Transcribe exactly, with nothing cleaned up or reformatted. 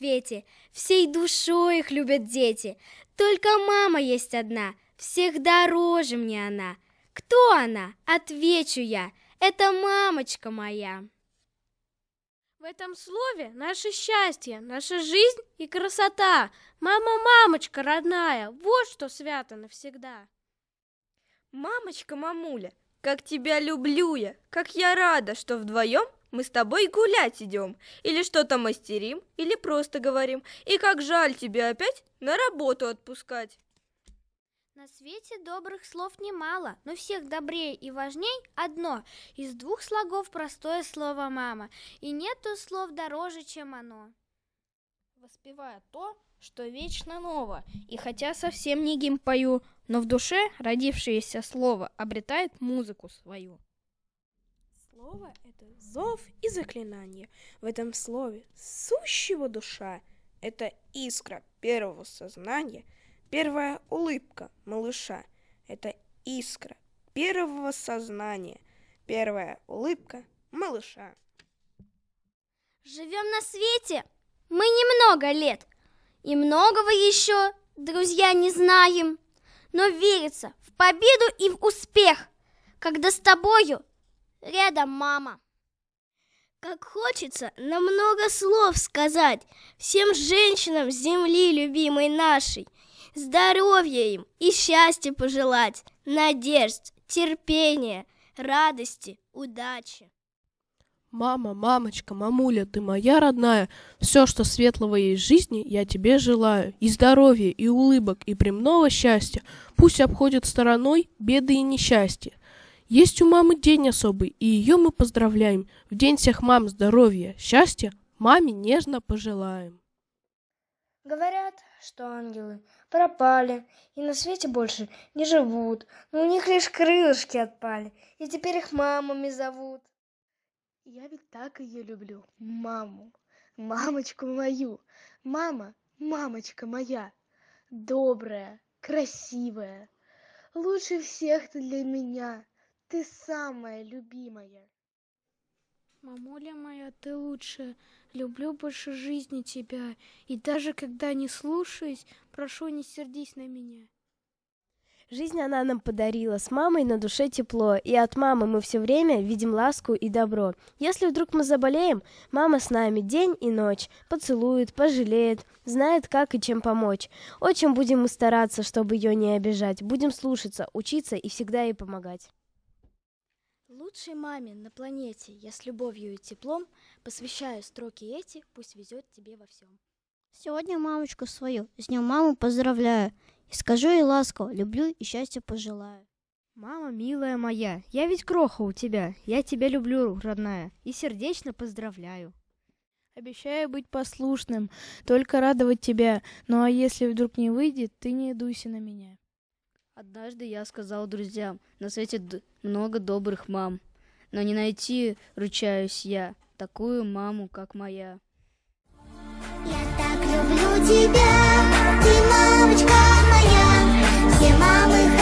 свете, всей душой их любят дети. Только мама есть одна, всех дороже мне она. Кто она? Отвечу я, это мамочка моя. В этом слове наше счастье, наша жизнь и красота. Мама-мамочка родная, вот что свято навсегда. Мамочка, мамуля, как тебя люблю я, как я рада, что вдвоем мы с тобой гулять идем, или что-то мастерим, или просто говорим, и как жаль тебя опять на работу отпускать. На свете добрых слов немало, но всех добрее и важней одно. Из двух слогов простое слово «мама», и нету слов дороже, чем оно. Воспевая то, что вечно ново, и хотя совсем не гимн пою, но в душе родившееся слово обретает музыку свою. Слово — это зов и заклинание. В этом слове сущего душа — это искра первого сознания, первая улыбка малыша — это искра первого сознания, первая улыбка малыша. Живем на свете мы немного лет, и многого еще, друзья, не знаем, но верится в победу и в успех, когда с тобою рядом мама. Как хочется нам много слов сказать всем женщинам земли любимой нашей, здоровья им и счастья пожелать, надежд, терпения, радости, удачи. Мама, мамочка, мамуля, ты моя родная, все, что светлого есть в жизни, я тебе желаю. И здоровья, и улыбок, и премного счастья. Пусть обходят стороной беды и несчастья. Есть у мамы день особый, и ее мы поздравляем. В день всех мам здоровья, счастья маме нежно пожелаем. Говорят, что ангелы пропали и на свете больше не живут, но у них лишь крылышки отпали, и теперь их мамами зовут. Я ведь так ее люблю, маму, мамочку мою. Мама, мамочка моя, добрая, красивая, лучше всех ты для меня, ты самая любимая. Мамуля моя, ты лучшая, люблю больше жизни тебя, и даже когда не слушаюсь, прошу, не сердись на меня. Жизнь она нам подарила, с мамой на душе тепло, и от мамы мы все время видим ласку и добро. Если вдруг мы заболеем, мама с нами день и ночь, поцелует, пожалеет, знает, как и чем помочь. Очень будем мы стараться, чтобы ее не обижать, будем слушаться, учиться и всегда ей помогать. Лучшей маме на планете я с любовью и теплом посвящаю строки эти, пусть везет тебе во всем. Сегодня мамочку свою с днем маму поздравляю. И скажу ей ласково, люблю и счастья пожелаю. Мама, милая моя, я ведь кроха у тебя, я тебя люблю, родная, и сердечно поздравляю. Обещаю быть послушным, только радовать тебя, ну а если вдруг не выйдет, ты не дуйся на меня. Однажды я сказал друзьям, на свете д- много добрых мам, но не найти, ручаюсь я, такую маму, как моя. Я так люблю тебя, ты мамочка моя, все мамы